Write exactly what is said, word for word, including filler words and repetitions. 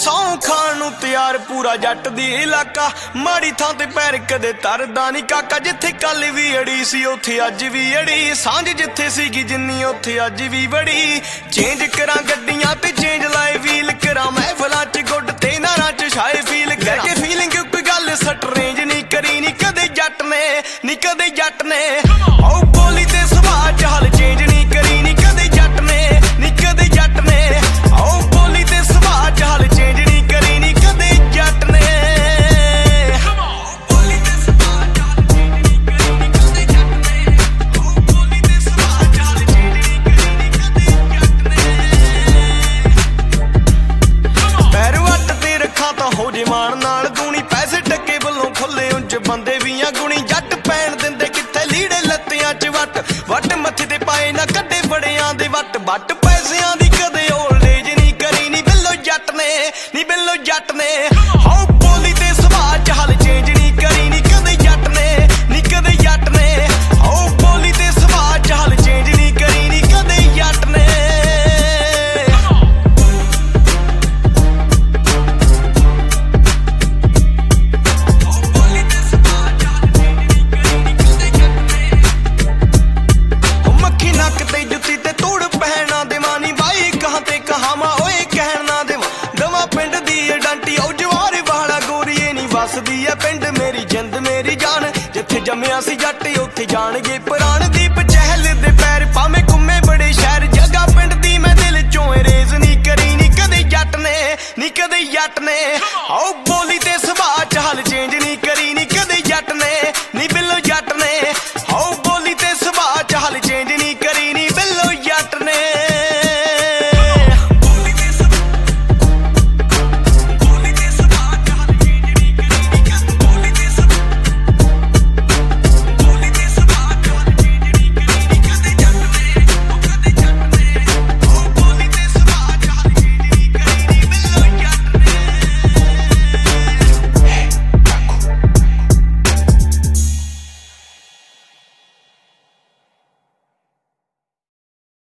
सौं खाण नूं तैयार पूरा जट दी इलाका। माड़ी थां ते पैर कदे तरदा नहीं काका। जिथे कल भी अड़ी सी उत्थे अज भी अड़ी। सांझ जिथे सीगी जिन्नी उत्थे अज भी बड़ी। चेंज करां गड्डियां ते चेंज लाए व्हील करां। महफिलां च गुड ते नारां च छाए फील करके फीलिंग कोई गल सट रेंज नहीं करी नी कदे जट ने नी कदे जट ने। ओ बोली ते सुभाऽ च हाल चेंज नहीं करी नी कदे जट ने नी कदे जट ने। ओ बोली ते सुभाऽ च हाल चेंज नहीं करी नी कदे जट ने। बोली ते सुभाऽ च हाल चेंज नहीं करी नी कदे जट ने। ओ बोली ते सुभाऽ च हाल चेंज नहीं करी नी कदे जट ने। पैर वट ते रखां तां हो जे मान नाल दूनी। पैसे टके वल्लों खुले उंच बंदे भी आ गुणी। जट पैण दिंदे कित्थे लीड़े लत्तियां च वट। वट मत्थे ते पाए ना कड्डे बड़ियां दे वट। वट पैसिਆਂ ਦੀ कदे ओल्ड एज नहीं करी नी बिल्लो जट ने नी बिल्लो जट ने। हो बोली ते सुभाऽ च हाल चेंज नहीं करी नी कदे जट ने नी कदे जट ने। हो बोली ते सुभाऽ च हाल चेंज नहीं करी नी कदे जट ने। ਵਸਦੀ ਐ ਪਿੰਡ ਮੇਰੀ ਜਿੰਦ ਮੇਰੀ ਜਾਨ। ਜਿੱਥੇ ਜੰਮਿਆ ਸੀ ਜੱਟ ਉੱਥੇ ਜਾਣਗੇ ਪ੍ਰਾਣ। ਦੀਪ ਚਹਿਲ ਦੇ ਪੈਰ ਭਾਵੇਂ ਘੁੰਮੇ ਬੜੇ ਸ਼ਹਿਰ। ਜਗ੍ਹਾ ਪਿੰਡ ਦੀ ਮੈਂ ਦਿਲ ਚੋਂ ਰੇਜ਼ ਨਹੀਂ ਕਰੀ ਨੀ ਕਦੇ ਜੱਟ ਨੇ ਨੀ ਕਦੇ ਜੱਟ ਨੇ।